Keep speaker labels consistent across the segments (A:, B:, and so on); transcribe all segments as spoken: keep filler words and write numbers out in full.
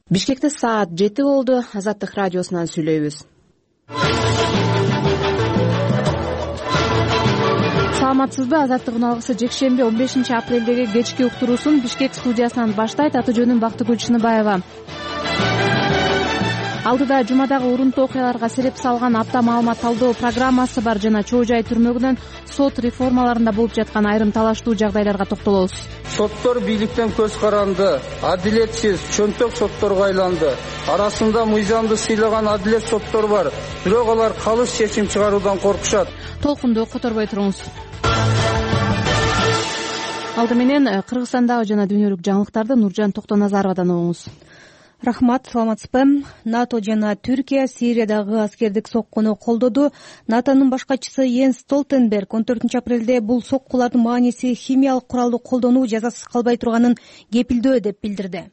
A: Бишкекте саат жети болду. Азаттык радиосунан сүйлөйбүз. Саламатсызбы? Азаттыктын алгысы жекшемби он бешинчи апрелдеги кечки уктуруусун Бишкек студиясынан баштайт. Аты жөнүм Бактыгүл Чыныбаева. Алдыда жумадагы урунтуу окуяларга себеп салган апта маалымат талдоо программасы бар жана чоо жай түрмөгүнөн сот реформаларында болуп жаткан айрым талаштуу жагдайларга токтолобуз.
B: Соттор бийликтен көз каранды, адилетсиз, чөнтөк сотторго айланды. Арасында мыйзамды сыйлаган адилет соттор бар, бирок алар калыс чечим чыгаруудан коркушат.
A: Толкунду которбой туруңуз. Алды менен Кыргызстандагы жана дүйнөлүк жаңылыктарды Нуржан Токтоназаровадан угуңуз.
C: Рахмат, саламатсызбы? НАТО жана Түркия Сириядагы аскердик соккуну колдоду. НАТОнун башкачысы Йенс Столтенберг он төртүнчү апрелде бул соккулардын мааниси химиялык куралды колдонуу жазасыз калбай турганын кепилдөө деп билдирди.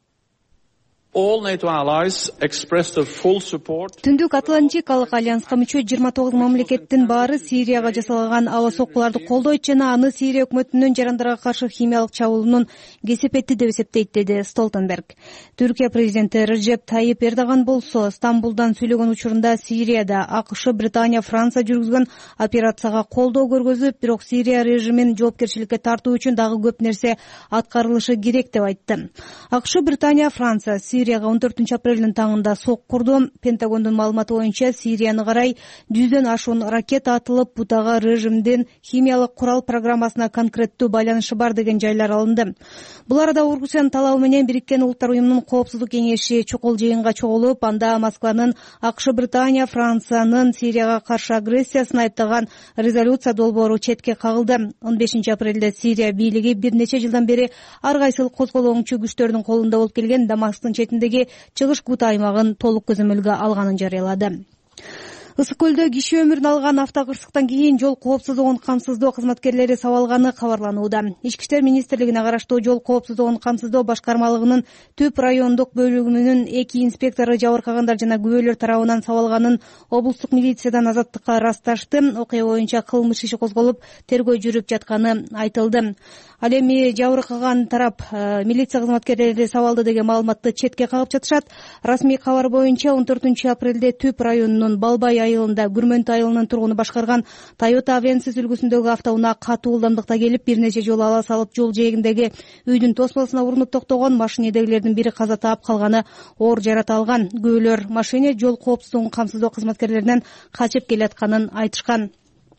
C: Түндүк Атлантикалык альянска мүчө жыйырма тогуз мамлекеттин баары Сирияга жасалган аба соккуларды колдойт жана аны Сирия өкмөтүнүн жарандарга каршы химиялык чабуулунун кесепети деп эсептейт, деди Столтенберг. Түркия президенти Режеп Тайип Эрдоган болсо Стамбулдан сүйлөгөн учурунда Сирияда АКШ, Британия, Франция жүргүзгөн операцияга колдоо көргөзүп, бирок Сирия режимин жоопкерчиликке тартуу үчүн дагы көп нерсе аткарылышы керек деп айтты. АКШ, Британия, Франция Сирияга он төртүнчү апрелдин таңында сок курду. Пентагондун маалыматы боюнча Сирияны карай жүздөн ашуун ракета атылып, бутага режимдин химиялык курал программасына конкреттүү байланышы бар деген жайлар алынды. Бул арада Орусиянын талабы менен Бириккен Улуттар уюмунун Коопсуздук кеңеши чокол жыйынга чогулуп, анда Москванын АКШ, Британия, Франциянын Сирияга каршы агрессиясын айыптаган резолюция долбоору четке кагылды. он бешинчи апрелде Сирия бийлиги бир нече жылдан бери ар кайсыл козголоңчу күчтөрдүн колунда болуп келген Дамасктын четиндеги чыгыш Гута аймагын толук көзөмөлгө алганын жарыялады. Ысык көлдө киши өмүрүн алган автокырсыктан кийин жол коопсуздугун камсыздоо кызматкерлери сабалганы кабарланууда. Ички иштер министрлигине караштуу жол коопсуздугун камсыздоо башкармалыгынын Түп райондук бөлүгүнүн эки инспектору жабыркагандар жана күбөлөр тарабынан сабалганын облустук милициядан Азаттыкка ырасташты. Окуя боюнча кылмыш иши козголуп, тергөө жүрүп жатканы айтылды. Ал эми жабыркаган тарап милиция кызматкерлери сабалды деген маалыматты четке кагып жатышат. Расмий кабар боюнча он төртүнчү апрелде Түп районунун Балбай айылында Гүрмөнт айылынын тургуну башкарган Toyota Avensis үлгүсүндөгү автоунаа катуу ылдамдыкта келип, бир нече жолу ала салып, жол жээгиндеги үйдүн тосмосуна урунуп токтогон. Машинедегилердин бири каза таап, калганы оор жарат алган. Күбөлөр машине жол коопсуздугун камсыздоо кызматкерлеринен качып келатканын айтышкан.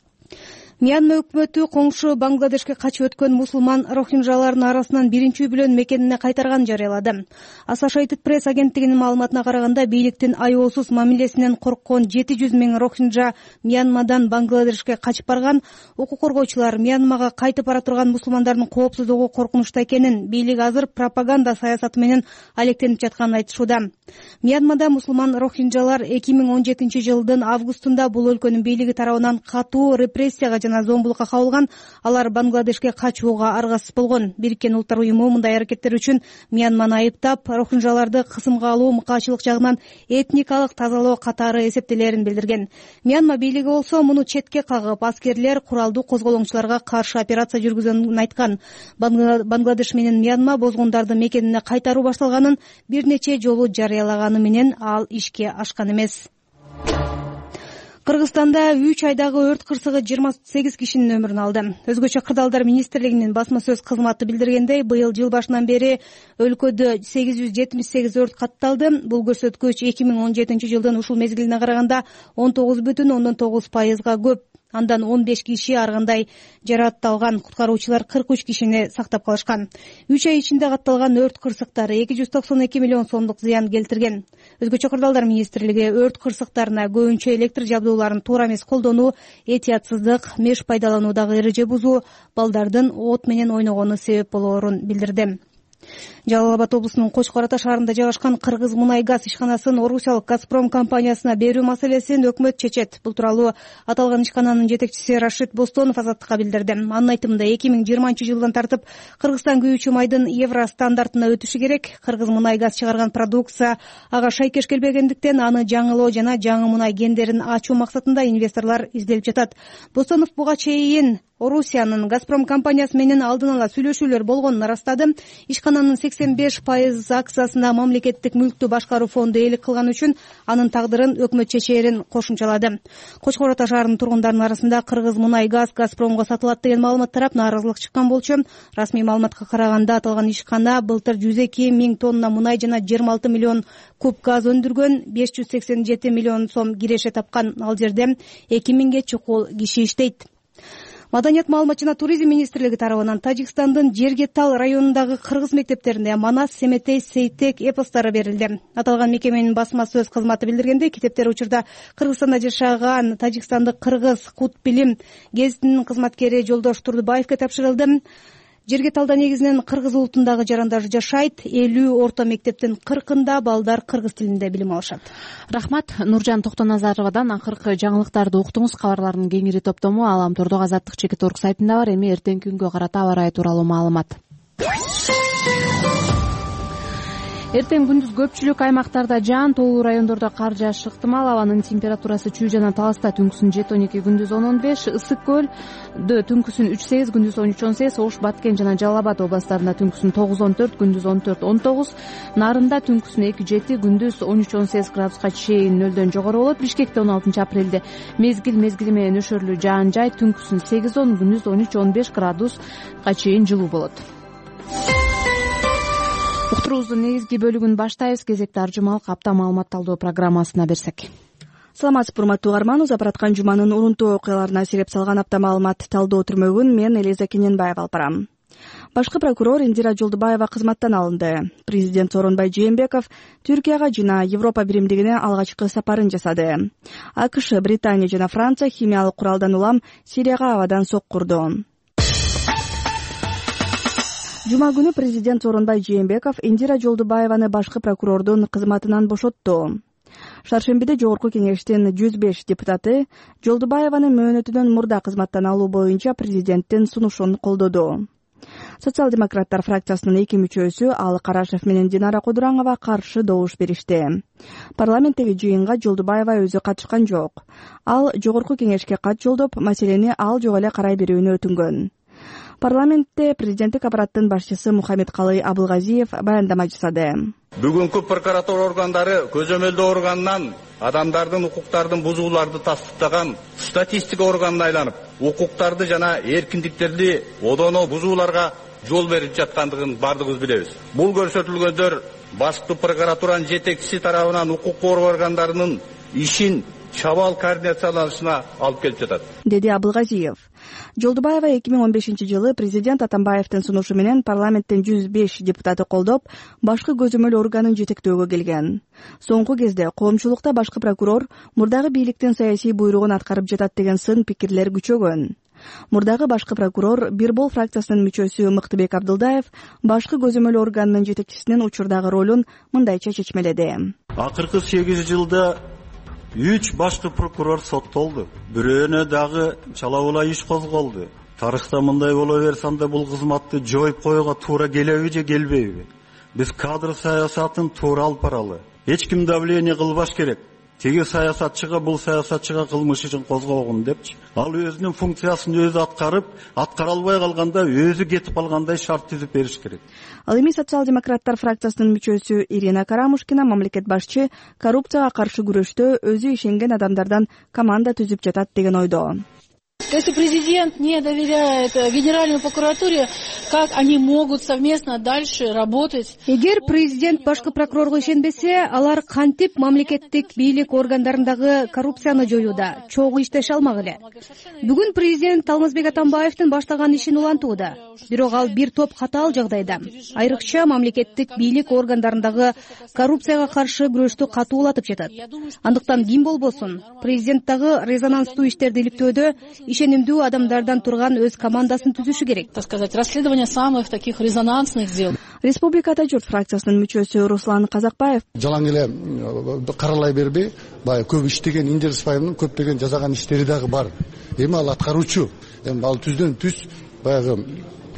C: Мьянма өкмөтү коңшу Бангладешке качып өткөн мусулман рохинжалардын арасынан биринчи үй-бүлөн мекенине кайтарганын жарыялады. Associated Press агенттигинин маалыматына караганда, бийликтин аеосуз мамилесинен корккон жети жүз миң рохинжа Мьянмадан Бангладешке качып барган. Укук коргоочулар Мьянмага кайтып бара турган мусулмандардын коопсуздугу коркунучта экенин, бийлик азыр пропаганда саясаты менен алектенип жатканын айтышууда. Мьянмада мусулман рохинжалар эки миң он жетинчи жылдын августунда бул өлкөнүн бийлиги тарабынан катуу репрессияга жана зомбулукка кабылган. Алар Бангладешке качууга аргасыз болгон. Бириккен Улуттар уюму мындай аракеттер үчүн Мьянманы айыптап, рохинжаларды кысымга алуу, мыкаачылык жагынан этникалык тазалоо катары эсептелерин билдирген. Мьянма бийлиги болсо муну четке кагып, аскерлер куралдуу козголоңчуларга каршы операция жүргүзгөнүн айткан. Бангладеш менен Мьянма бозгундарды мекенине кайтаруу башталганын бир нече жолу жарыялаганы менен ал ишке ашкан эмес. Кыргызстанда үч айдагы өрт кырсыгы жыйырма сегиз кишинин өмүрүн алды. Өзгөчө кырдаалдар министрлигинин басма сөз кызматы билдиргендей, быйыл жыл башынан бери өлкөдө сегиз жүз жетимиш сегиз өрт катталды. Бул көрсөткүч эки миң он жетинчи жылдын ушул мезгилине караганда он тогуз бүтүн ондон тогуз пайызга көп. Андан он беш киши ар кандай жараатталган. Куткаруучулар кырк үч кишини сактап калышкан. үч ай ичинде катталган өрт кырсыктары эки жүз токсон эки миллион сомдук зыян келтирген. Өзгөчө кырдаалдар министрлиги өрт кырсыктарына көбүнчө электр жабдууларын туура эмес колдонуу, этиятсыздык, меш пайдалануудагы эреже бузуу, балдардын от менен ойногону себеп болоорун билдирди. Жалал Абад облусунун Кочкор Ата шаарында жайгашкан Кыргыз мунай газ ишканасын Орусиялык Газпром компаниясына берүү маселесин өкмөт чечет. Бул тууралуу аталган ишкананын жетекчиси Рашид Бостонов Азаттыкка билдирди. Анын айтымында эки миң жыйырманчы жылдан тартып Кыргызстан күйүүчү майдын евро стандартына өтүшү керек. Кыргыз мунай газ чыгарган продукция ага шайкеш келбегендиктен аны жаңылоо жана жаңы мунай кендерин ачуу максатында инвесторлор изделип жатат. Бостонов буга чейин Орусиянын Газпром компаниясы менен алдын ала сүйлөшүүлөр болгонун ырастады. Ишкананын сексен сексен беш пайыз акциясына мамлекеттик мүлктү башкаруу фонду ээлик кылган үчүн анын тагдырын өкмөт чечээрин кошумчалады. Кочкор Ата шаарынын тургундарынын арасында Кыргыз мунай газ Газпромго сатылат деген маалымат тарап нааразылык чыккан болчу. Расмий маалыматка караганда аталган ишкана былтыр жүз эки миң тонна мунай жана жыйырма алты миллион куб газ өндүргөн, беш жүз сексен жети миллион сом киреше тапкан. Ал жерде эки миңге чукул киши иштейт. Маданият, маалымат жана туризм министрлиги тарабынан Тажикстандын Жергетал районундагы кыргыз мектептерине Манас, Семетей, Сейтек эпостору берилди. Аталган мекеменин басма сөз кызматы билдиргендей, китептер учурда Кыргызстанда жашаган тажикстандык кыргыз Кут билим гезитинин кызматкери Жолдош Турдубаевге тапшырылды. Жергеталда негизинен кыргыз улутундагы жарандар жашайт. элүү орто мектептин кыркында балдар кыргыз тилинде билим алышат.
A: Рахмат. Нуржан Токтоназаровадан акыркы жаңылыктарды уктуңуз. Кабарлардын кеңири топтому Алам Тордок Азаттык Чекит Орг сайтында бар. Эми эртеңки күнгө карата аба ырайы тууралуу маалымат. Эртең күндүз көпчүлүк аймактарда жаан, тоолуу райондордо кар жаашы ыктымал. Абанын температурасы Чүй жана Таласта түнкүсүн жети он эки, күндүз он он беш, Ысык көлдө түнкүсүн үч сегиз, күндүз он үч он сегиз, Ош, Баткен жана Жалал Абад областарында түнкүсүн тогуз он төрт, күндүз он төрт он тогуз, Нарында түнкүсүн эки жети, күндүз он үч он сегиз градуска чейин нөлдөн жогору болот. Бишкекте он алтынчы апрелде мезгил мезгили менен өшөрлүү жаан жай, түнкүсүн сегиз он, күндүз он үч он беш градуска чейин жылуу болот. Уктуруубуздун негизги бөлүгүн баштайбыз. Кезекте Аржымалык апта маалыматталдоо программасына берсек.
D: Саламатсызбы, урматтуу угарман. Узап бараткан жуманын урунтуу окуяларына сереп салган апта маалымат талдоо түрмөгүн мен Элиза Кененбаева алып барам. Башкы прокурор Индира Жолдубаева кызматтан алынды. Президент Сооронбай Жээнбеков Түркияга жана Европа биримдигине алгачкы сапарын жасады. АКШ, Британия жана Франция химиялык куралдан улам Сирияга абадан соккурду. Жума күнү президент Сооронбай Жээнбеков Индира Жолдубаеваны башкы прокурордун кызматынан бошотту. Шаршембиде жогорку кеңештин жүз беш депутаты Жолдубаеваны мөөнөтүнөн мурда кызматтан алуу боюнча президенттин сунушун колдоду. Социал-демократтар фракциясынын эки мүчөсү Ал Карашев менен Динара Кудураңова каршы добуш беришти. Парламенттеги жыйынга Жолдубаева өзү катышкан жок. Ал жогорку кеңешке кат жолдоп, маселени ал жок эле карай берүүнү өтүнгөн. Парламентте президенттик аппараттын башчысы Мухаммедкалый Абылгазиев баяндама жасады.
B: Бүгүнкү прокуратура органдары көзөмөлдөө органынан адамдардын укуктардын бузууларды тастыктаган статистика органына айланып, укуктарды жана эркиндиктерди одоно бузууларга жол берип жаткандыгын бардыгыбыз билебиз. Бул көрсөтүлгөндөр башкы прокуратуранын жетекчиси тарабынан укук коргоо органдарынын ишин чабал координацияланышына алып келип жатат,
D: деди Абылгазиев. Жолдубаева эки миң он бешинчи жылы президент Атамбаевдин сунушу менен парламенттин жүз беш депутаты колдоп, башкы көзөмөл органын жетектөөгө келген. Соңку кезде коомчулукта башкы прокурор мурдагы бийликтин саясий буйругун аткарып жатат деген сын пикирлер күчөгөн. Мурдагы башкы прокурор Бирбол фракциясынын мүчөсү Мыктыбек Абдылдаев башкы көзөмөл органынын жетекчисинин учурдагы ролун мындайча чечмеледи.
E: Акыркы сегиз жылда үч башкы прокурор соттолду. Бирөөнө дагы чалабула иш козголду. Тарыхта мындай боло берсе анда бул кызматты жоюп коюуга туура келеби же келбейби? Биз кадр саясатын туура алып баралы. Эч ким давление кылбаш керек. Теги саясатчыга бул саясатчыга кылмыш ишин козгобогун депчи. Ал өзүнүн функциясын өзү аткарып, аткара албай калганда өзү кетип калгандай шарт түзүп бериш керек.
D: Ал эми социал-демократтар фракциясынын мүчөсү Ирина Карамушкина мамлекет башчы коррупцияга каршы күрөштө өзү ишенген адамдардан команда түзүп жатат деген ойдо.
F: Если президент не доверяет Генеральной прокуратуре, как они могут совместно дальше работать?
C: Эгер президент башкы прокурорго ишенбесе, алар кантип мамлекеттик бийлик органдарындагы коррупцияны жоюуда чогуу иштеше алмак эле. Бүгүн президент Алмазбек Атамбаевдин баштаган ишин улантууда. Бирок ал бир топ катаал жагдайда, айрыкча мамлекеттик бийлик органдарындагы коррупцияга каршы күрөштү катуулатып жатат. Андыктан ким болбосун, президент дагы резонанстуу иштерди иликтөөдө ишенимдүү адамдардан турган өз командасын түзүшү керек.
F: Так сказать, расследование самых таких резонансных дел.
D: Республикада журт фракциясынын мүчөсү Руслан Казакбаев
G: жалаң эле каралай бербей, баягы көп иштеген Индира Исмаиловдун көптөгөн жасаган иштери дагы бар. Эми ал аткаруучу, эми ал түздөн түз баягы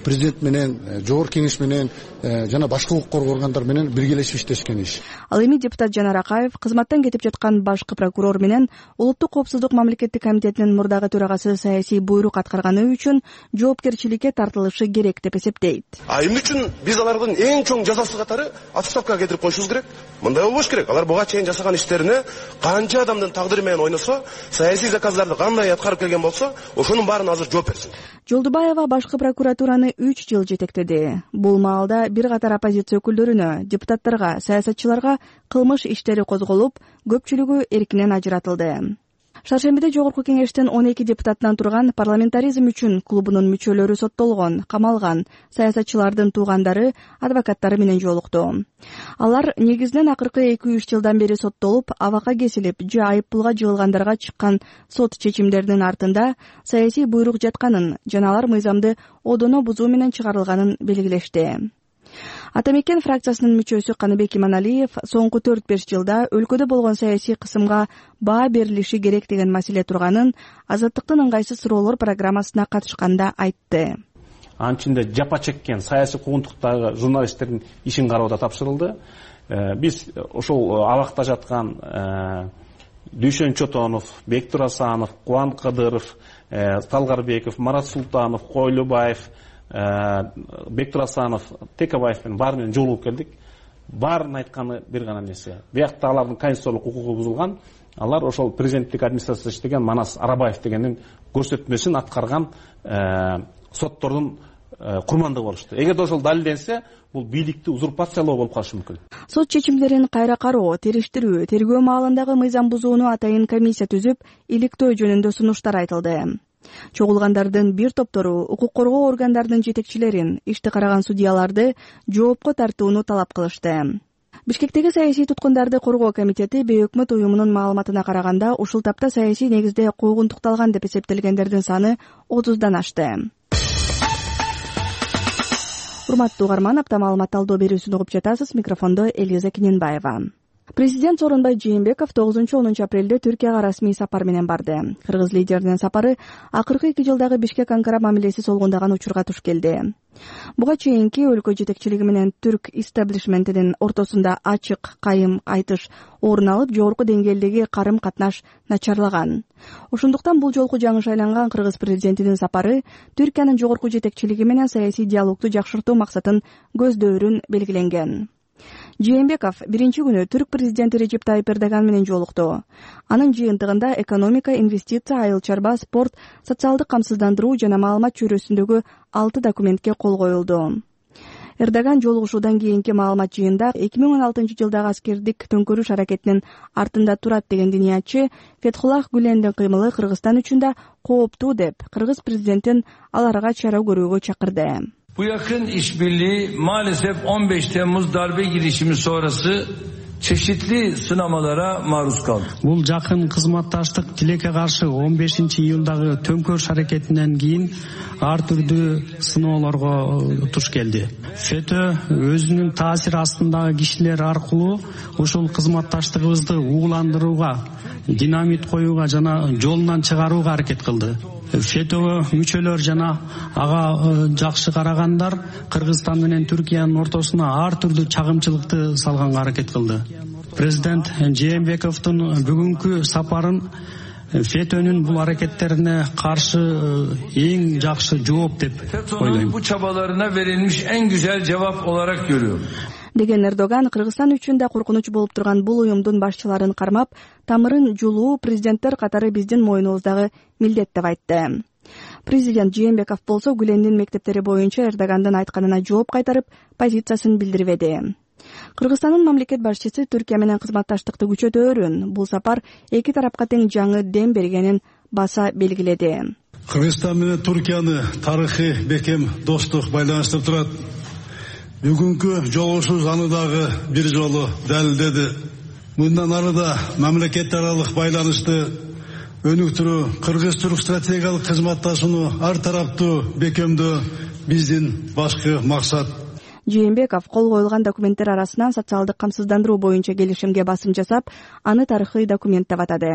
G: президент менен, жогорку кеңеш менен жана башка укук коргоо органдар менен биргелешип иштешкен иш.
D: Ал эми депутат Жанар Акаев кызматтан кетип жаткан башкы прокурор менен Улуттук коопсуздук мамлекеттик комитетинин мурдагы төрагасы саясий буйрук аткарганы үчүн жоопкерчиликке тартылышы керек деп эсептейт.
H: А эмне үчүн биз алардын эң чоң жазасы катары отставкага кетирип коюшубуз керек? Мындай болбош керек. Алар буга чейин жасаган иштерине канча адамдын тагдыры менен ойносо, саясий заказдарды кандай аткарып келген болсо, ошонун баарын азыр жооп берсин.
D: Жолдубаева башкы прокуратураны үч жыл жетектеди. Бул маалда бир катар оппозиция өкүлдөрүнө, депутаттарга, саясатчыларга кылмыш иштери козголуп, көпчүлүгү эркинен ажыратылды. Шаршембиде жогорку кеңештин он эки депутатынан турган парламентаризм үчүн клубунун мүчөлөрү соттолгон, камалган саясатчылардын туугандары, адвокаттары менен жолукту. Алар негизинен акыркы эки үч жылдан бери соттолуп, абакка кесилип, же айыппулга жыгылгандарга чыккан сот чечимдеринин артында саясий буйрук жатканын жана алар мыйзамды одоно бузуу менен чыгарылганын белгилешти. Атамекен фракциясынын мүчөсү Каныбек Иманалиев соңку төрт беш жылда өлкөдө болгон саясий кысымга баа берилиши керек деген маселе турганын Азаттыктын ыңгайсыз суроолор программасына катышканда айтты.
I: Анын ичинде жапа чеккен саясий куугунтуктагы журналисттердин ишин кароодо тапшырылды. Биз ошол абакта жаткан Дүйшөн Чотонов, Бектур Асанов, Кубан Кадыров, Талгарбеков, Марат Султанов, Койлубаев, Бектур Асанов, Текебаев менен баары менен жолугуп келдик. Баарын айтканы бир гана нерсе. Биякта алардын конституциялык укугу бузулган. Алар ошол президенттик администрацияда иштеген Манас Арабаев дегендин көрсөтмөсүн аткарган соттордун курмандыгы болушту. Эгерде ошол далилденсе, бул бийликти узурпациялоо болуп калышы мүмкүн.
D: Сот чечимдерин кайра кароо, териштирүү, тергөө маалындагы мыйзам бузууну атайын комиссия түзүп, иликтөө жөнүндө сунуштар айтылды. Чогулгандардын бир топтору укук коргоо органдарынын жетекчилерин, ишти караган судьяларды жоопко тартууну талап кылышты. Бишкектеги саясий туткундарды коргоо комитети бейөкмөт уюмунун маалыматына караганда ушул тапта саясий негизде куугунтукталган деп эсептелгендердин саны отуздан ашты. Урматтуу угарман, апта маалымат талдоо берүүсүн угуп жатасыз. Микрофондо Элиза Киненбаева. Президент Сооронбай Жээнбеков тогузунчу онунчу апрелде Түркияга расмий сапар менен барды. Кыргыз лидеринин сапары акыркы эки жылдагы Бишкек-Анкара мамилеси солгундаган учурга туш келди. Буга чейинки өлкө жетекчилиги менен түрк истеблишментинин ортосунда ачык, кайым айтыш орун алып, жогорку деңгээлдеги карым-катнаш начарлаган. Ошондуктан бул жолку жаңы шайланган кыргыз президентинин сапары Түркиянын жогорку жетекчилиги менен саясий диалогду жакшыртуу максатын көздөөрүн белгиленген. Жээнбеков биринчи күнү түрк президенти Режеп Тайып Эрдоган менен жолукту. Анын жыйынтыгында экономика, инвестиция, айыл чарба, спорт, социалдык камсыздандыруу жана маалымат чөйрөсүндөгү алты документке кол коюлду. Эрдоган жолугушуудан кийинки маалымат жыйында эки миң он алтынчы жылдагы аскердик төңкөрүш аракетинин артында турат деген диниятчы Фетхуллах Гүлендин кыймылы Кыргызстан үчүн да кооптуу деп кыргыз президентин аларга чара көрүүгө чакырды.
J: Bu yakın işbirliği maalesef on beş Temmuz darbe girişimi sonrası çeşitli sınamalara maruz kaldı.
K: Бул жакын кызматташтык тилекке каршы он бешинчи июлдагы төңкөрүш аракетинен кийин ар түрдүү сыноолорго туш келди. ФЭТÖ өзүнүн таасир астындагы кишилер аркылуу ушул кызматташтыгыбызды угуландырууга, динамит коюуга жана жолунан чыгарууга аракет кылды. ФЭТÖгө мүчөлөр жана ага жакшы карагандар Кыргызстан менен Түркиянын ортосуна ар түрдүү чагымчылыкты салганга аракет кылды. Президент Жээнбековдун бүгүнкү сапарын ФЭТÖнүн бул аракеттерине каршы эң жакшы жооп деп ойлойм.
J: Bu çabalarına verilmiş en güzel cevap olarak görüyorum.
D: Деген Эрдоган Кыргызстан үчүн да коркунуч болуп турган бул уюмдун башчыларын кармап, тамырын жулуу президенттер катары биздин мойнубуздагы милдет деп айтты. Президент Жээнбеков болсо Гүлендин мектептери боюнча Эрдогандын айтканына жооп кайтарып, позициясын билдирбеди. Кыргызстандын мамлекет башчысы Түркия менен кызматташтыкты күчөтөөрүн, бул сапар эки тарапка тең жаңы дем бергенин баса белгиледи.
L: Кыргызстан менен Түркияны тарыхый бекем достук байланыштырып турат. Бүгүнкү жолугушуу аны дагы бир жолу далилдеди. Мындан ары да мамлекет аралык байланышты өнүктүрүү, кыргыз-түрк стратегиялык кызматташууну ар тараптуу бекемдөө биздин башкы максат.
D: Жээнбеков кол коюлган документтер арасынан социалдык камсыздандыруу боюнча келишимге басым жасап, аны тарыхый документ деп атады.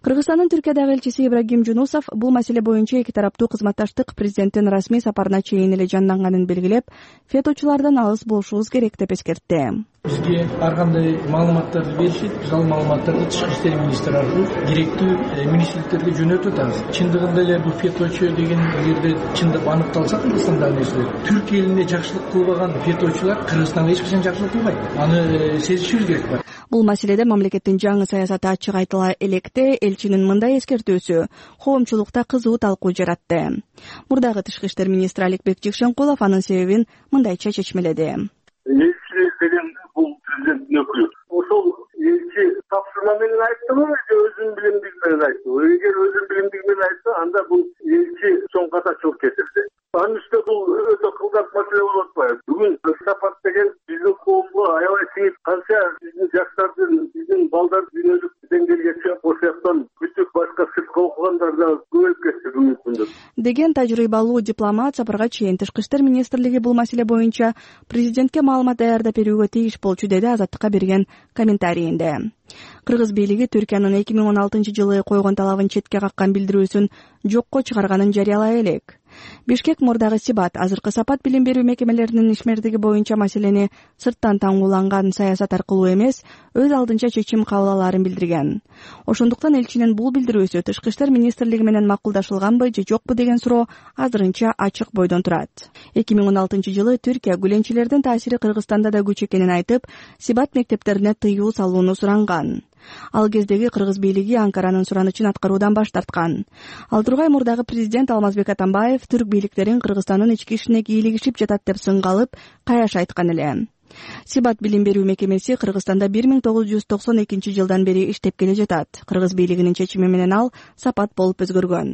D: Кыргызстандын Түркиядагы элчиси Ибрагим Жунусов бул маселе боюнча эки тараптуу кызматташтык президенттин расмий сапарына чейин эле жанданганын белгилеп, феточулардан алыс болушубуз керек деп эскертти.
M: Бизге ар кандай маалыматтарды беришет, биз ал маалыматтарды Тышкы иштер министри аркылуу керектүү министрликтерге жөнөтүп атабыз. Чындыгында эле бул феточу деген эгерде чындап аныкталса Кыргызстандагы нерселер, Түркия элине жакшылык кылбаган феточулар Кыргызстанга эч качан жакшылык кылбайт. Аны сезишибиз керек.
D: Бул маселеде мамлекеттин жаңы саясаты ачык айтыла электе, элчинин мындай эскертүүсү коомчулукта кызуу талкуу жаратты. Мурдагы Тышкы иштер министри Аликбек Жекшенкулов анын себебин мындайча чечмеледи.
N: Элчи деген бул президенттин өкүлү. Ошол элчи тапшырма менен айттыбы, же өзүнүн билимдиги менен айттыбы? Эгер өзүнүн билимдиги менен айтса, анда бул элчи чоң ката чогуу кетирди. Анын үстүнө бул өтө кылдат маселе болуп атпайбы? Бүгүн сапат деген биздин коомго аябай сиңип, канча биздин жаштардын, биздин балдардын дүйнөлүк деңгээлге чыгып, ошол жактан бүтүп башка сыртка окугандар да көбөйүп кетти бүгүнкү күндө. Деген тажрыйбалуу дипломат сапарга чейин Тышкы иштер министрлиги бул маселе боюнча президентке маалымат даярдап берүүгө тийиш болчу, деди Азаттыкка берген комментарийинде. Кыргыз бийлиги Түркиянын эки миң он алтынчы жылы койгон талабын четке каккан билдирүүсүн жокко чыгарганын жарыялай элек. Бишкек мурдагы Сибат азыркы сапат билим берүү мекемелеринин ишмердиги боюнча маселени сырттан таңууланган саясат аркылуу эмес, өз алдынча чечим кабыл алаарын билдирген. Ошондуктан элчинин бул билдирүүсү Тышкы иштер министрлиги менен макулдашылганбы же жокпу деген суроо азырынча ачык бойдон турат. эки миң он алтынчы жылы Түркия гүленчилердин таасири Кыргызстанда да күч экенин айтып, Сибат мектептерине тыюу салууну суранган. Ал кездеги Кыргыз бийлиги Анкаранын суранычын аткаруудан баш тарткан. Ал тургай мурдагы президент Алмазбек Атамбаев түрк бийликтерин Кыргызстандын ички ишине кийлигишип жатат деп сынга алып, каяш айткан эле. Сибат билим берүү мекемеси Кыргызстанда бир миң тогуз жүз токсон экинчи жылдан бери иштеп келе жатат. Кыргыз бийлигинин чечими менен ал сапат болуп өзгөргөн.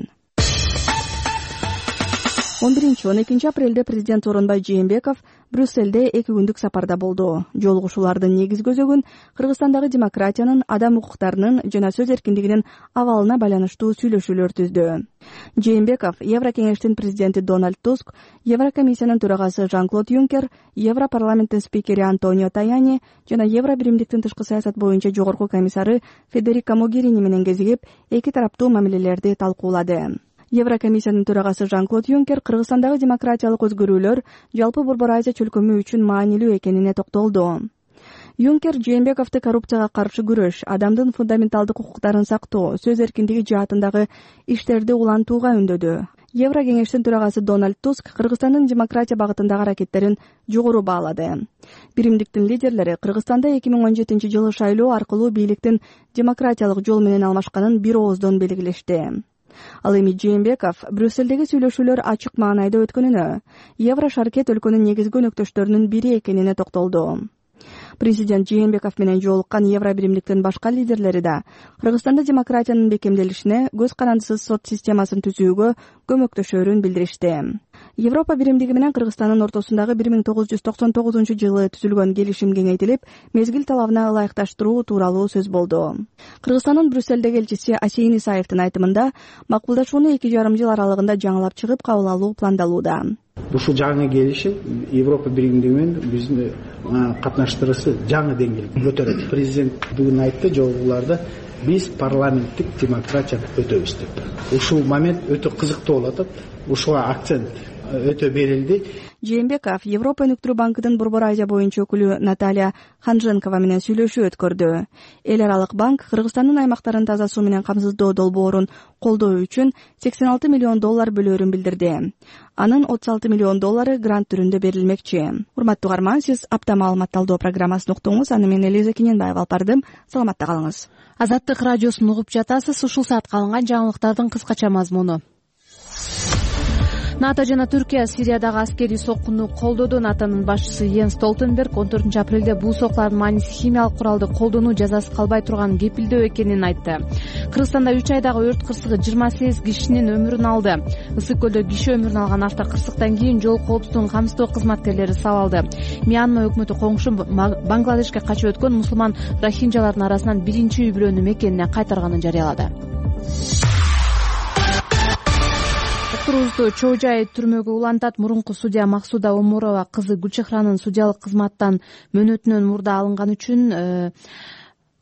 N: он биринчи он экинчи апрелде президент Сооронбай Жээнбеков Брюссельде эки күндүк сапарда болду. Жолугушуулардын негизги өзөгүн Кыргызстандагы демократиянын, адам укуктарынын жана сөз эркиндигинин абалына байланыштуу сүйлөшүүлөр түздү. Жээнбеков Еврокеңештин президенти Дональд Туск, Еврокомиссиянын төрагасы Жан-Клод Юнкер, Европарламенттин спикери Антонио Таяни жана Евробиримдиктин тышкы саясат боюнча жогорку комиссары Федерико Могерини менен кезигип, эки тараптуу мамилелерди талкуулады. Еврокомиссиянын төрагасы Жан-Клод Юнкер Кыргызстандагы демократиялык өзгөрүүлөр жалпы Борбор Азия чөлкөмү үчүн маанилүү экенине токтолду. Юнкер Жээнбековду коррупцияга каршы күрөш, адамдын фундаменталдык укуктарын сактоо, сөз эркиндиги жаатындагы иштерди улантууга үндөдү. Еврокеңештин төрагасы Дональд Туск Кыргызстандын демократия багытындагы аракеттерин жогору баалады. Биримдиктин лидерлери Кыргызстанда эки миң он жетинчи жылы шайлоо аркылуу бийликтин демократиялык жол менен алмашканын бир ооздон белгилешти. Ал эми Жээнбеков Брюссельдеги сүйлөшүүлөр ачык маанайда өткөнүнө, Евро шаркет өлкөнүн негизги өнөктөштөрүнүн бири экенине токтолду. Президент Жээнбеков менен жолуккан Евробиримдиктин башка лидерлери да Кыргызстанда демократиянын бекемделишине, көз карандысыз сот системасын түзүүгө көмөктөшөрүн билдиришти. Европа биримдиги менен Кыргызстандын ортосундагы бир миң тогуз жүз токсон тогузунчу жылы түзүлгөн келишим кеңейтилип, мезгил талабына ылайыкташтыруу тууралуу сөз болду. Кыргызстандын Брюссельдеги элчиси Асейин Исаевдин айтымында, макулдашууну эки жарым жыл аралыгында жаңылап чыгып кабыл алуу пландалууда.
O: Ушул жаңы келишим Европа биримдиги менен биздин катнаштырысы жаңы деңгээлге көтөрөт. Президент бүгүн айтты жолугуларда, биз парламенттик демократияны өтөбүз деп. Ушул момент өтө кызыктуу болуп атат. Ушуга акцент өтө берилди.
D: Жээнбеков Европа өнүктүрүү банкынын Борбор Азия боюнча өкүлү Наталья Ханженкова менен сүйлөшүү өткөрдү. Эл аралык банк Кыргызстандын аймактарын таза суу менен камсыздоо долбоорун колдоо үчүн сексен алты миллион доллар бөлөөрүн билдирди. Анын отуз алты миллион доллары грант түрүндө берилмекчи. Урматтуу угарман, сиз апта маалымат талдоо программасын уктуңуз. Аны мен Элиза Кененбаева алып бардым. Саламатта калыңыз.
A: Азаттык радиосун угуп жатасыз. Ушул саатка алынган жаңылыктардын кыскача мазмуну. НАТО жана Түркия Сириядагы аскерий соккуну колдоду. НАТОнун башчысы Йенс Столтенберг он төртүнчү апрелде бул соккулардын мааниси химиялык куралды колдонуу жазасыз калбай турганын кепилдөө экенин айтты. Кыргызстанда үч айдагы өрт кырсыгы жыйырма сегиз кишинин өмүрүн алды. Ысык көлдө киши өмүрүн алган автокырсыктан кийин жол коопсуздугун камсыздоо кызматкерлери сабалды. Мьянма өкмөтү коңшу Бангладешке качып өткөн мусулман рохинджалардын арасынан биринчи үй бүлөнү мекенине кайтарганын жарыялады. Чоужай түрмөгө улантат. Мурунку судья Максуда Омурова кызы Гүлчехранын судьялык кызматтан мөөнөтүнөн мурда алынган үчүн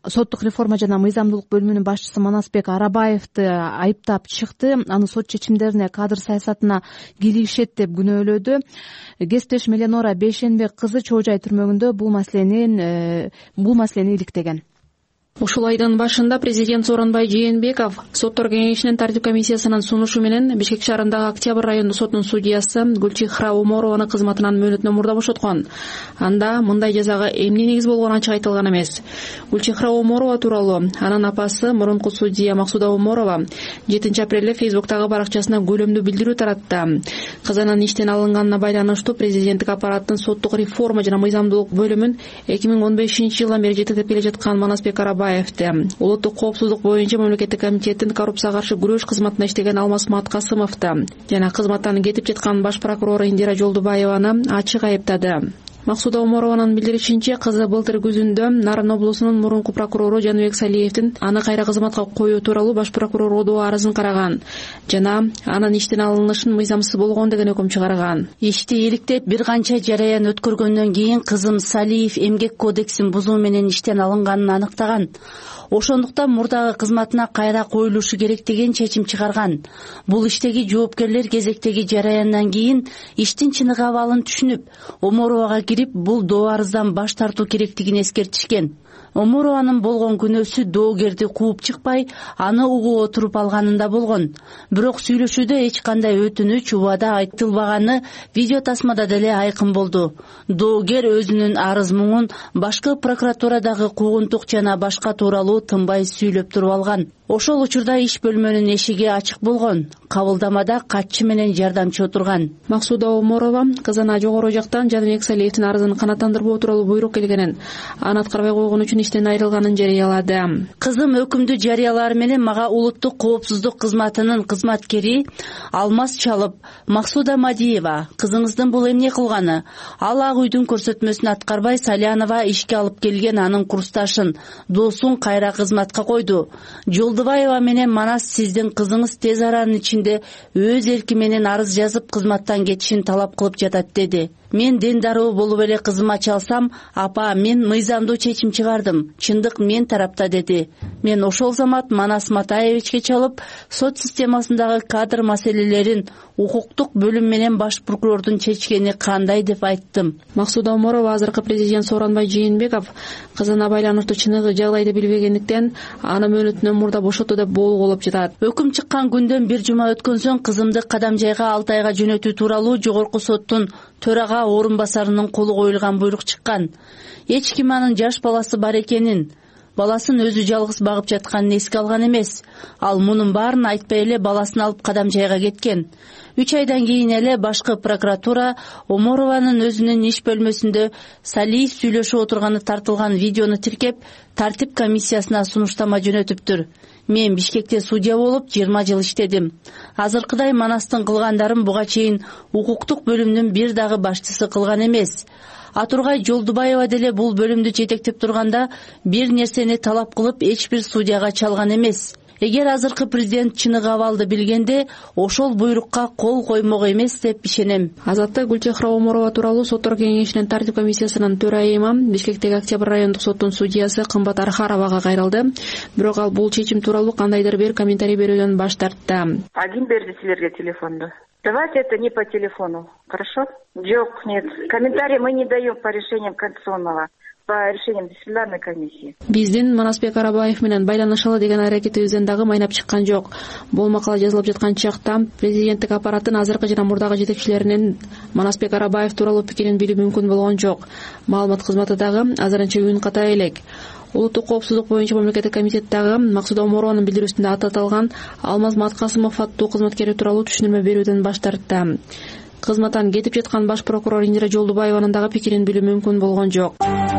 A: соттук реформа жана мыйзамдуулук бөлүмүнүн башчысы Манасбек Арабаевди айыптап чыкты. Аны сот чечимдерине, кадр саясатына кийлигишет деп күнөөлөдү. Кесиптешим Эленора Бейшенбек кызы Чоо Жай түрмөгүндө бул маселени бул маселени иликтеген.
P: Ушул айдын башында президент Сооронбай Жээнбеков соттор кеңешинин тартип комиссиясынын сунушу менен Бишкек шаарындагы Октябрь райондук сотунун судьясы Гүлчихра Оморованы кызматынан мөөнөтүнөн мурда бошоткон. Анда мындай жазага эмне негиз болгону ачык айтылган эмес. Гүлчихра Оморова тууралуу анын апасы мурунку судья Максуда Оморова жетинчи апрелде Фейсбуктагы баракчасына көлөмдүү билдирүү таратты. Кызынын иштен алынганына байланыштуу президенттик аппараттын соттук реформа жана мыйзамдуулук бөлүмүн эки миң он бешинчи жылдан бери жетектеп келе жаткан Манасбек Арабаевди, улуттук коопсуздук боюнча мамлекеттик комитеттин коррупцияга каршы күрөш кызматында иштеген Алмаз Маткасымовду жана кызматтан кетип жаткан баш прокурор Индира Жолдубаеваны ачык айыптады. Максуда Оморованын билдиришинче, кызы былтыр күзүндө Нарын облусунун мурунку прокурору Жаныбек Салиевдин аны кайра кызматка коюу тууралуу баш прокурор одоо арызын караган жана анын иштен алынышын мыйзамсыз болгон деген өкүм чыгарган.
Q: Ишти иликтеп бир канча жараян өткөргөндөн кийин кызым Салиев эмгек кодексин бузуу менен иштен алынганын аныктаган. Ошондуктан мурдагы кызматына кайра коюлушу керек деген чечим чыгарган. Бул иштеги жоопкерлер кезектеги жараяндан кийин иштин чыныгы абалын түшүнүп, Оморовага кирип бул доо арыздан баш тартуу керектигин эскертишкен. Оморованын болгон күнөөсү доогерди кууп чыкпай, аны угуп отуруп алганында болгон. Бирок сүйлөшүүдө эч кандай өтүнүч, убада айтылбаганы видео тасмада деле айкын болду. Доогер өзүнүн арыз муңун башкы прокуратурадагы куугунтук жана башка тууралуу тынбай сүйлөп туруп алган. Ошол учурда иш бөлмөнүн эшиги ачык болгон. Кабылдамада катчы менен жардамчы отурган.
P: Максуда Оморова кызына жогору жактан Жаныбек Салиевдин арызын канааттандырбоо тууралуу буйрук келгенин, аны аткарбай койгон үчүн иштен айрылганын жарыялады.
Q: Кызым өкүмдү жарыялары менен мага улуттук коопсуздук кызматынын кызматкери Алмаз чалып, Максуда Мадиева, кызыңыздын бул эмне кылганы? Ал ак үйдүн көрсөтмөсүн аткарбай Салянова ишке алып келген анын курсташын, досун кайра кызматка койду. Жолдубаева менен Манас сиздин кызыңыз тез аранын ичинде өз эрки менен арыз жазып кызматтан кетишин талап кылып жатат деди. Мен дендаруу болуп эле кызыма чалсам, апа, мен мыйзамдуу чечим чыгардым. Чындык мен тарапта деди. Мен ошол замат Манас Матаевичке чалып, сот системасындагы кадр маселелерин укуктук бөлүм менен баш прокурордун чечкени кандай деп айттым.
P: Максуда Оморова азыркы президент Сооронбай Жээнбеков кызына байланыштуу чыныгы жагдайды билбегендиктен аны мөөнөтүнөн мурда бошотуу деп болгуулап жатат.
Q: Өкүм чыккан күндөн бир жума өткөн соң кызымды Кадамжайга алты айга жөнөтүү тууралуу жогорку соттун төрага орун басарынын колу коюлган буйрук чыккан. Эч ким анын жаш баласы бар экенин, баласын өзү жалгыз багып жатканын эске алган эмес. Ал мунун баарын айтпай эле баласын алып Кадамжайга кеткен. Үч айдан кийин эле башкы прокуратура Оморованын өзүнүн иш бөлмөсүндө Салиев сүйлөшүп отурганы тартылган видеону тиркеп, тартип комиссиясына сунуштама жөнөтүптүр. Мен Бишкекте судья болуп жыйырма жыл иштедим. Азыркыдай Манастын кылгандарын буга чейин укуктук бөлүмдүн бир дагы башчысы кылган эмес. Атургай Жолдубаева деле бул бөлүмдү жетектеп турганда бир нерсени талап кылып эч бир судьяга чалган эмес. Эгер азыркы президент чыныгы абалды билгенде, ошол буйрукка кол коймок эмес деп ишенем.
P: Азатта Гүлчихра Оморова тууралуу соттор кеңешинин тартип комиссиясынын төрайымы, Бишкектеги Октябрь райондук соттун судьясы Кымбат Архаровага кайрылды. Бирок ал бул чечим тууралуу кандайдыр бир комментарий берүүдөн баш тартты.
R: Ким берди силерге телефонду? Давайте это не по телефону, хорошо? Жок, нет. Комментарии мы не даем по решениям Конституционного. По решениям дисциплинарной комиссии.
P: Биздин Манасбек Арабаев менен байланышалы деген аракетибизден дагы майнап чыккан жок. Бул макала жазылып жаткан чакта президенттик аппараттын азыркы жана мурдагы жетекчилеринин Манасбек Арабаев тууралуу пикирин билүү мүмкүн болгон жок. Маалымат кызматы дагы азырынча үн ката элек. Улуттук коопсуздук боюнча мамлекеттик комитеттеги Максуда Оморованын билдирүүсүндө аталган Алмаз Маткасымов аттуу кызматкери тууралуу түшүнүрмө берүүдөн баш тартты. Кызматтан кетип жаткан баш прокурор Индира Жолдубаеванын дагы пикирин билүү мүмкүн болгон жок.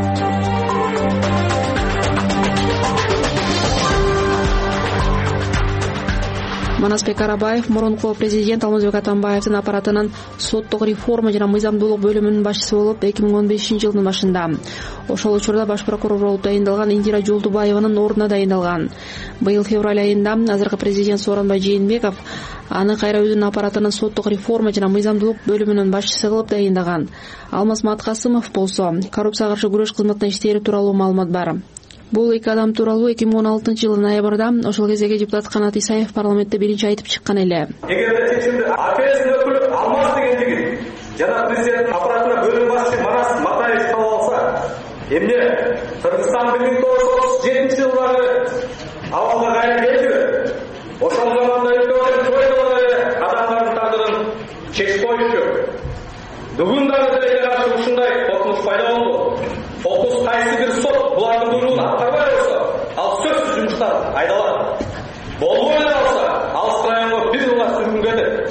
P: Манасбек Арабаев мурунку президент Алмазбек Атамбаевдин аппаратынын соттук реформа жана мыйзамдуулук бөлүмүнүн башчысы болуп эки миң он бешинчи жылдын башында. Ошол учурда баш прокурор болуп дайындалган Индира Жолдубаеванын ордуна дайындалган. Быйыл февраль айында азыркы президент Сооронбай Жээнбеков аны кайра өзүнүн аппаратынын соттук реформа жана мыйзамдуулук бөлүмүнүн башчысы кылып дайындаган. Алмаз Маткасымов болсо коррупцияга каршы күрөш кызматына иштери тууралуу маалымат бар. Бул эки адам тууралуу эки миң он алтынчы жылдын ноябрда ошол кездеги депутат Канат Исаев парламентте биринчи айтып чыккан эле.
S: Эгерде чечимди АКС өкүлү Алмаз деген жигит жана президент аппаратына бөлүм башчы Манас Матаев кабыл алса, эмне Кыргызстан бир миң тогуз жүз отуз жетинчи жылдары абалга кайра келдиби? Ошол заманда өткөрүлгөн тойдолор эле адамдардын тагдырын чечип коюшту. Бүгүн дагы деле каршы ушундай коркунуч пайда болду. Фокус кайсы бир сот булардын буйругун аткарбай койсо, ал сөзсүз жумуштан айдалат. Болбой эле калса, алыс районго бир жылга сүргүн кетет.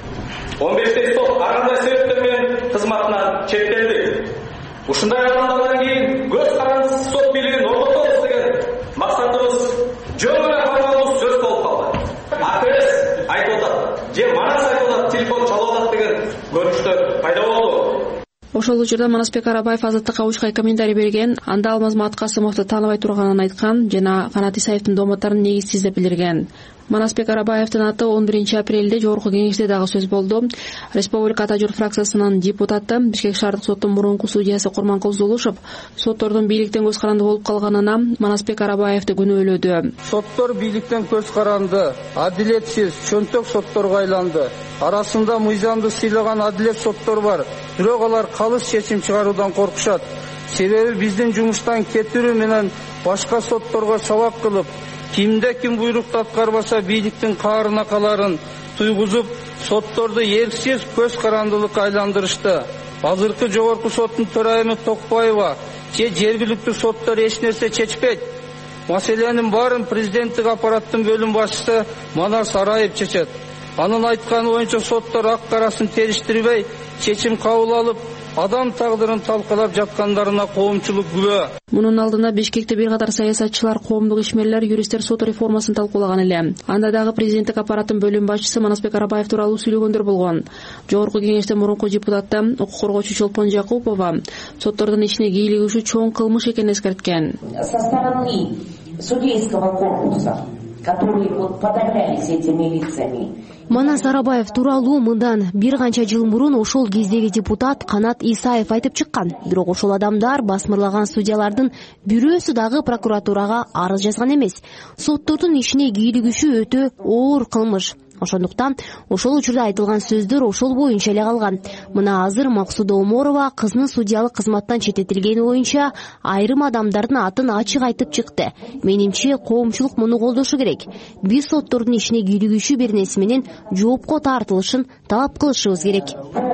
S: он бештей сот ар кандай себептер менен кызматынан четтелди. Ушундай адамдардан кийин көз карандысыз сот бийлигин орнотобуз деген максатыбыз жөн эле формалдуу сөз болуп калды. АКС айтып атат, же Манас айтып атат, телефон чалып атат деген көрүнүштөр пайда болду.
P: Ошол учурда Манасбек Арабаев Азаттыкка учкай комментарий берген, анда Алмазмат Касымовду тааныбай турганын айткан жана Канат Исаевдин дооматтарын негизсиз деп билдирген. Манасбек Арабаевдин аты он биринчи апрелде жогорку кеңеште дагы сөз болду. Республика Ата журт фракциясынын депутаты Бишкек шаардык соттун мурунку судьясы Курманкул Зулушев соттордун бийликтен көз каранды болуп калганына Манасбек Арабаевди күнөөлөдү.
T: Соттор бийликтен көз каранды, адилетсиз, чөнтөк сотторго айланды. Арасында мыйзамды сыйлаган адилет соттор бар. Бирок алар калыс чечим чыгаруудан коркушат. Себеби биздин жумуштан кетирүү менен башка сотторго сабак кылып, кимде ким буйрукту аткарбаса бийликтин каарына каларын туйгузуп, сотторду эрксиз көз карандылыкка айландырышты. Азыркы жогорку соттун төрайымы Токпаева же жергиликтүү соттор эч нерсе чечпейт. Маселенин баарын президенттик аппараттын бөлүм башчысы Манас Араев чечет. Анын айтканы боюнча соттор ак карасын териштирбей, чечим кабыл алып, адам тагдырын талкалап жаткандарына коомчулук күбө.
P: Мунун алдында Бишкекте бир катар саясатчылар, коомдук ишмерлер, юристтер сот реформасын талкуулаган эле. Анда дагы президенттик аппараттын бөлүм башчысы Манасбек Арабаев тууралуу сүйлөгөндөр болгон. Жогорку кеңеште мурунку депутаты укук коргоочу Чолпон Жакупова соттордун ичине кийлигишүү чоң кылмыш экенин эскерткен.
U: Со стороны судейского корпуса, которые вот подавлялись этими лицами.
V: Манас Арабаев тууралуу мындан бир канча жыл мурун ошол кездеги депутат Канат Исаев айтып чыккан. Бирок ошол адамдар басмырлаган судьялардын бирөөсү дагы прокуратурага арыз жазган эмес. Соттордун ишине кийлигишүү өтө оор кылмыш. Ошондуктан ошол учурда айтылган сөздөр ошол боюнча эле калган. Мына азыр Максуда Оморова кызынын судьялык кызматтан четтетилгени боюнча айрым адамдардын атын ачык айтып чыкты. Менимче коомчулук муну колдошу керек. Биз соттордун ишине кийлигишүү беренеси менен жоопко тартылышын талап кылышыбыз керек.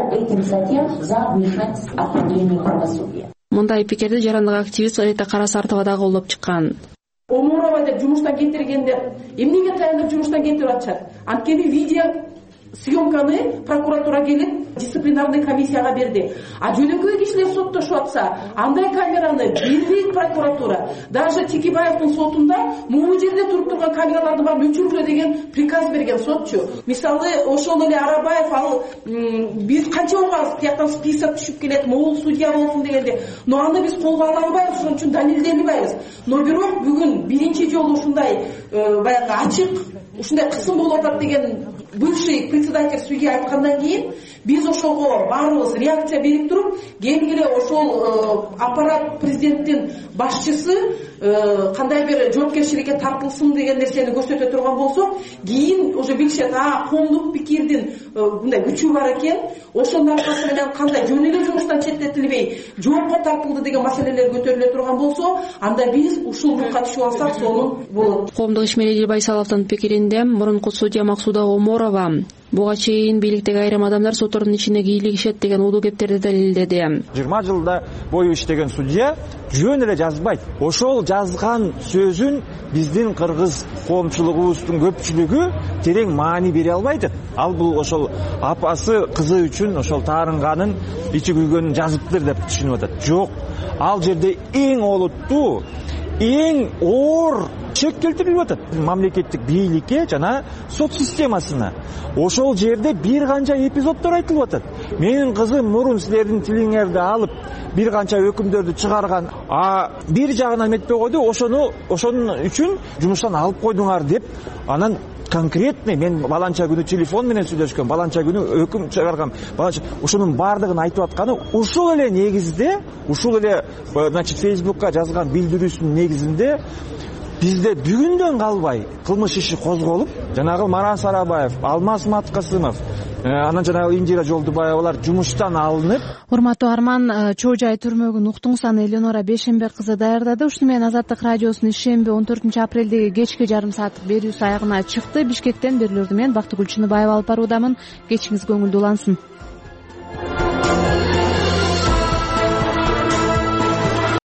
P: Мындай пикирди жарандык активист Арита Карасартова дагы колдоп чыккан.
W: Оморова деп жумуштан кетиргендер эмнеге таянып жумуштан кетирип атышат? Анткени видео съемканы прокуратура келип дисциплинарный комиссияга берди. А жөнөкөй кишилер соттошуп атса, андай камераны бербейт прокуратура. Даже Текебаевдин сотунда могу жерде туруп турган камераларды бар өчүргүлө деген приказ берген сотчу. Мисалы, ошол эле Арабаев ал биз канча угабыз тияктан список түшүп келет, могул судья болсун дегенде, но аны биз колго ала албайбыз, ошон үчүн далилдей албайбыз. Но бирок бүгүн биринчи жолу ушундай баягы ачык, ушундай кысым болуп атат деген бывший председатель судья айткандан кийин биз ошого баарыбыз реакция берип туруп, кийинкире ошол аппарат президенттин башчысы кандай бир жоопкерчиликке тартылсын деген нерсени көрсөтө турган болсок, кийин уже билишет, а коомдук пикирдин мындай күчү бар экен, ошонун аркасы менен кандай жөн эле жумуштан четтетилбей жоопко тартылды деген маселелер көтөрүлө турган болсо, анда биз ушулдукка түшүп алсак сонун болот.
P: Коомдук ишмер Эдил Байсаловдун пикиринде мурунку судья Максуда Оморова буга чейин бийликтеги айрым адамдар соттордун ичине кийлигишет деген улуу кептерди далилдеди.
X: жыйырма жылда бою иштеген судья жөн эле жазбайт. Ошол жазган сөзүн биздин кыргыз коомчулугубуздун көпчүлүгү терең маани бере албайт. Ал бул ошол апасы кызы үчүн ошол таарынганын ичи күйгөнүн жазыптыр деп түшүнүп атат. Жок, ал жерде эң олуттуу, эң оор чек келтирилип атат мамлекеттик бийликке жана сот системасына. Ошол жерде бир канча эпизоддор айтылып атат. Менин кызым мурун силердин тилиңерди алып бир канча өкүмдөрдү чыгарган, а бир жагынан эметпей койду, ошону ошонун үчүн жумуштан алып койдуңар деп анан конкретный мен баланча күнү телефон менен сүйлөшкөм, баланча күнү өкүм чыгаргам, баланча ушунун баардыгын айтып атканы ушул эле негизде, ушул эле значит Фейсбукка жазган билдирүүсүнүн негизинде бизде бүгүндөн калбай кылмыш иши козголуп, жанагы Марас Арабаев, Алмаз Маткасымов, анан жанагы Индира Жолдубаевалар жумуштан алынып.
A: Урматтуу Арман, Чоо Жай түрмөгүн уктуңуз, аны Эленора Бешенбек кызы даярдады. Ушуну менен Азаттык радиосунун ишемби он төртүнчү апрелдеги кечки жарым сааттык берүүсү аягына чыкты. Бишкектен берүүлөрдү мен Бактыгүл Чыныбаева алып баруудамын. Кечиңиз көңүлдүү улансын.